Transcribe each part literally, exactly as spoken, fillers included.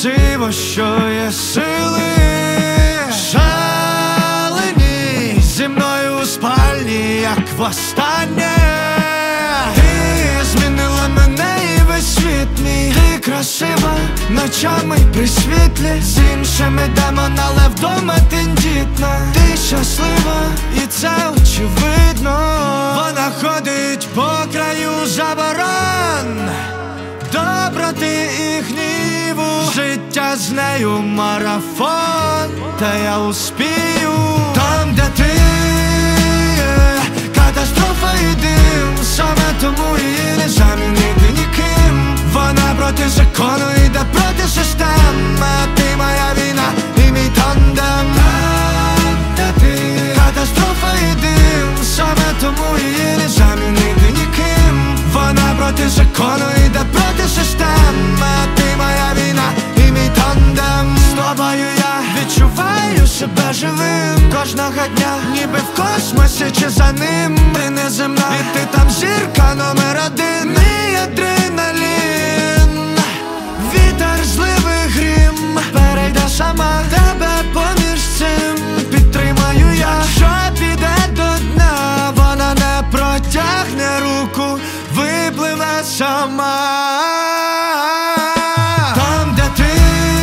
красиво, що є сили. Шалені зі мною у спальні, як востаннє. Ти змінила мене і весь світ мій. Ти красива ночами при світлі, з іншими демон, але вдома тендітна. Ти щаслива, і це очевидно. Вона ходить по краю заборон, доброти і гніву. Життя з нею марафон, та я успію. Там, де ти, катастрофа і дим, саме тому її не замінити ніким. Вона проти закону йде проти систем, а ти моя війна і мій тандем. Там, де ти, катастрофа і дим, саме тому її не замінити ніким. Вона проти закону йде проти систем, а ти моя війна і мій тандем. З тобою я відчуваю себе живим кожного дня, ніби в космосі чи за ним. Ти неземна, і ти там зірка номер один. Мій адреналін, вітер, зливи, грім, перейде сама тебе поміж цим. Підтримаю я, що піде до дна, вона не протягне руку, випливе сама. Там, де ти,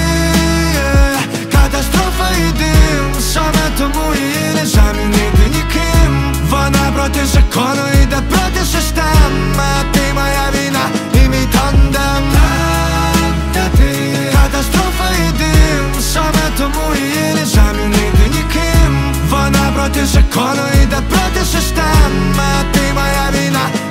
катастрофа і дим, саме тому її не замінити ніким. Вона проти закону йде проти систем, а ти моя війна і мій тандем. Там, де ти, катастрофа і дим, саме тому її не замінити ніким. Вона проти закону йде проти систем, а ти моя війна